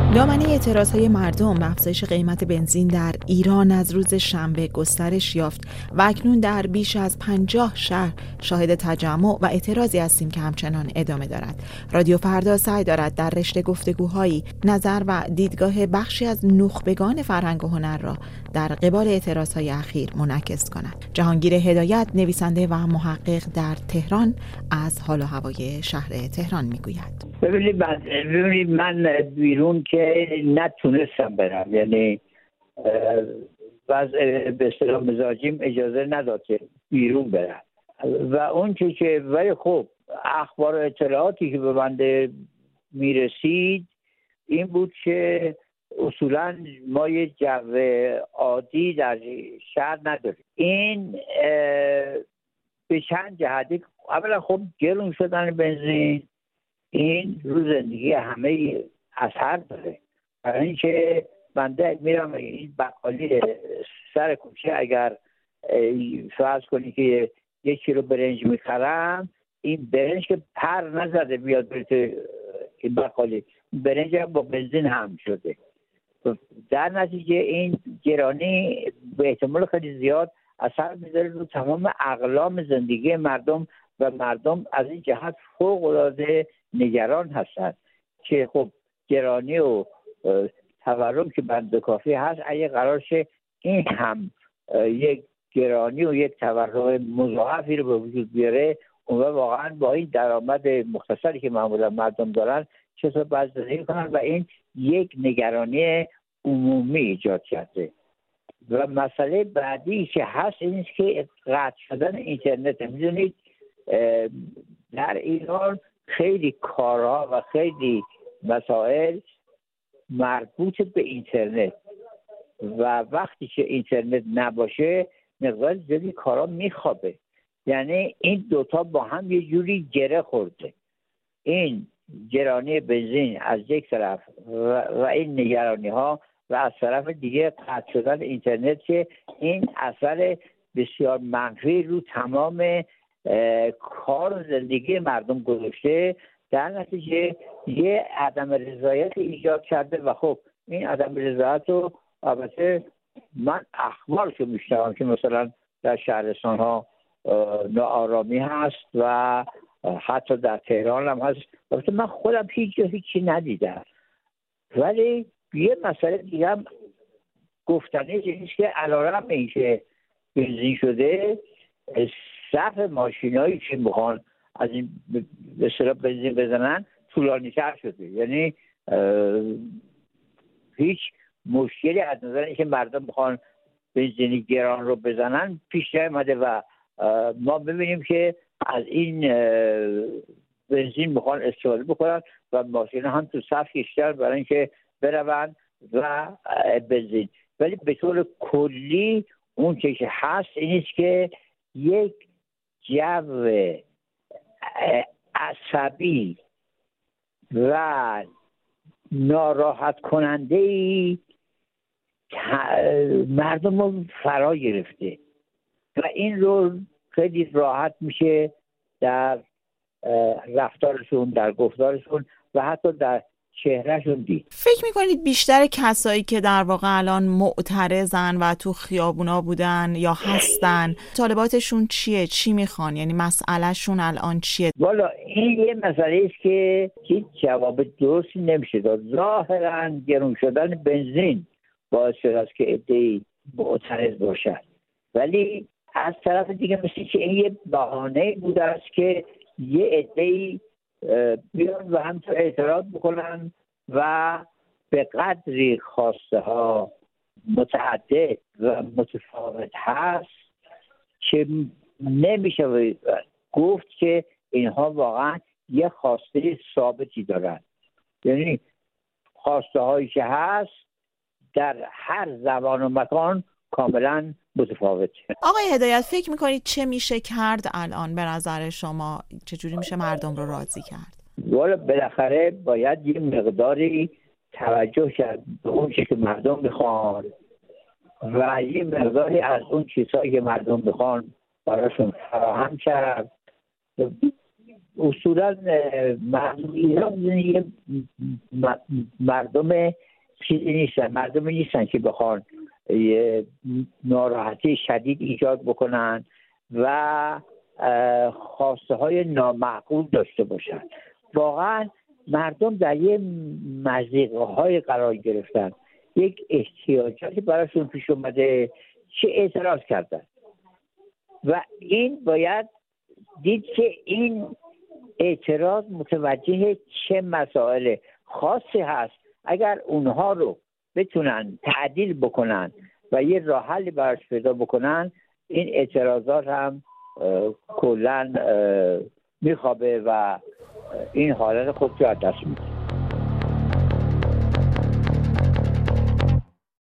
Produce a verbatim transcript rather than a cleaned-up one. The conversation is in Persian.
دامنه اعتراضهای مردم به افزایش قیمت بنزین در ایران از روز شنبه گسترش یافت و اکنون در بیش از پنجاه شهر شاهد تجمع و اعتراضی هستیم که همچنان ادامه دارد. رادیو فردا سعی دارد در رشته گفتگوهایی نظر و دیدگاه بخشی از نخبگان فرهنگ و هنر را در قبال اعتراضهای اخیر منعکس کند. جهانگیر هدایت، نویسنده و محقق در تهران، از حال و هوای شهر تهران میگوید. ببینید من, ببینید من بیرون که نتونستم برم، یعنی وضع به اصطلاح مزاجیم اجازه نداد که بیرون برم و اون چی که ولی خب اخبار و اطلاعاتی که به من میرسید این بود که اصولا ما یه جو عادی در شهر نداریم. این به چند جهتی، اولا خب گرون شدن بنزین این رو زندگی همه اثر داره. برای اینکه بنده میرم این بقالی سر کوچه اگر فرض کنی که یک کیلو برنج میخرم، این برنج که پر نزده بیاد برای این بقالی، برنج هم با بنزین هم شده. در نتیجه این گرانی به احتمال خیلی زیاد اثر میذاره رو تمام اقلام زندگی مردم و مردم از این جهت فوق العاده نگران هستند که خب گرانی و تورم که بند کافی هست، اگه قرار شه این هم یک گرانی و یک تورم مضاعفی رو به وجود بیاره، اون واقعا با این درآمد مختصری که معمولا مردم دارن چطور باید زندگی کنن و این یک نگرانی عمومی ایجاد کرده. و مسئله بعدی که هست این است که قطع شدن اینترنت. میدونید در ایران خیلی کارها و خیلی مسائل مربوط به اینترنت و وقتی که اینترنت نباشه مقدار زیادی کارها میخوابه. یعنی این دوتا با هم یه جوری گره خورده، این گرانی بنزین از یک طرف و, و این نگرانی ها و از طرف دیگه قطع شدن اینترنت که این اثر بسیار منفی رو تمام کار و زندگی مردم گذاشته. در نتیجه یه عدم رضایت ایجاد کرده و خب این عدم رضایت رو البته من اخبارشو میشنوم که مثلا در شهرستان ها ناآرامی هست و حتی در تهران هم هست. البته من خودم هیچ جا هیچی ندیدم، ولی یه مسئله دیگه هم گفتنه نیست که علیرغم اینکه بنزین شده، صف ماشینایی که میخوان از این به اصطلاح بنزین بزنن طولانی تر شده. یعنی هیچ مشکلی از نظر اینکه مردم میخوان بنزین گران رو بزنن پیش نیامده و ما ببینیم که از این بنزین میخوان استفاده بکنن و ماشینا هم تو صف کشیدن برای اینکه برون و بنزین. ولی به طور کلی اون که هست اینیست که یک جو عصبی و ناراحت کننده ای مردم رو فرا گرفته و این رو خیلی راحت میشه در رفتارشون، در گفتارشون و حتی در چهرهشون دید. فکر میکنید بیشتر کسایی که در واقع الان معترضن و تو خیابونا بودن یا هستن طالباتشون چیه؟ چی میخوان؟ یعنی مسئلهشون الان چیه؟ والا این یه مسئله است که هیچ جواب درستی نمیشه داد. ظاهرا گرون شدن بنزین باعث شده است که عده‌ای معترض باشن، ولی از طرف دیگه مثل که این یه بهانه بوده است که یه عده‌ای بیان و همچنین اعتراض بکنن و به قدری خواسته ها متعدد و متفاوت هست که نمیشه گفت که اینها واقعا یه خواسته ثابتی دارن. یعنی خواسته هایی که هست در هر زمان و مکان کاملا متفاوته. آقای هدایت فکر میکنید چه میشه کرد الان به نظر شما؟ چجوری میشه مردم رو راضی کرد؟ والا بالاخره باید یه مقداری توجه کرد به اون چیزی که مردم میخوان و یه مقداری از اون چیزهایی که مردم میخوان براشون فراهم کرد. اصولا مردم ایران یه مردم چیزی نیستن، مردم نیستن که بخوان یه ناراحتی شدید ایجاد بکنن و خواسته های نامعقول داشته باشن. واقعا مردم در یه مضیقه های قرار گرفتن، یک احتیاجاتی براشون پیش اومده، چه اعتراض کردن و این باید دید که این اعتراض متوجه چه مسائل خاصی هست. اگر اونها رو بتونن تعدیل بکنن و یه راه حلی براش پیدا بکنن، این اعتراضات هم کلا میخوابه و این حالت خودش رو از دست میده.